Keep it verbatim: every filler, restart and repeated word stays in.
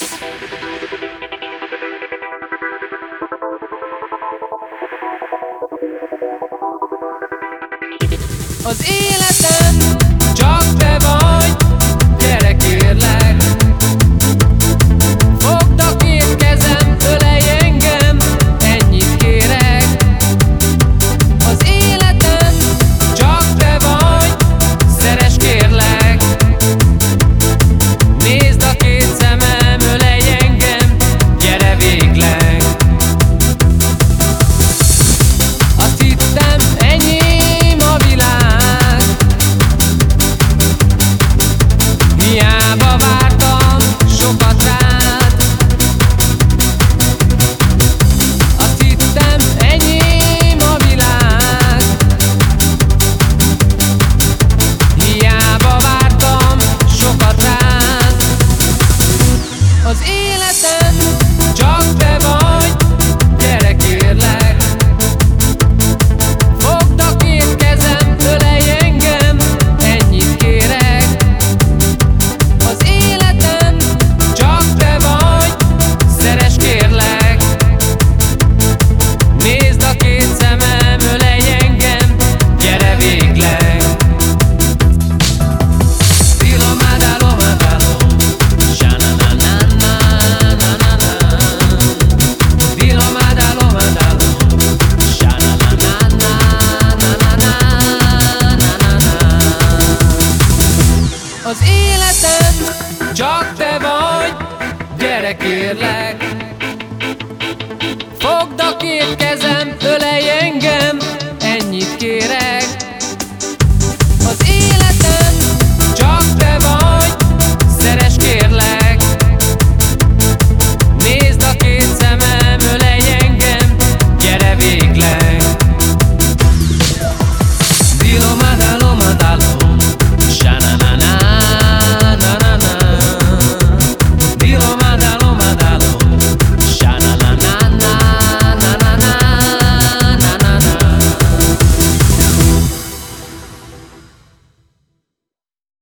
Az életem csak te vagy, gyere kérlek, fogd a két kezem, ölelj engem, ennyit kérek. Az életem csak te vagy, szeress kérlek, nézd a két szemem, ölelj engem, gyere végleg. Azt hittem, enyém a világ, hiába vártam sokat rád. Azt hittem, enyém a világ, hiába vártam sokat rád. Az életem csak te vagy, gyere kérlek, fogd a két kezem, ölelj engem, ennyit kérek. Az életem csak te vagy, szeress kérlek, nézd a két szemem, ölelj engem, gyere végleg. Dilo madalo madalo, sha-na-na-na-na-na-na-na. Dilo madalo madalo, sha-na-na-na-na-na-na-na-na. Az életem csak te vagy, gyere kérlek, fogd a két kezem, ölelj engem, ennyit kérek. Az életem csak te vagy, szeress kérlek, nézd a két szemem, ölelj engem, gyere végleg.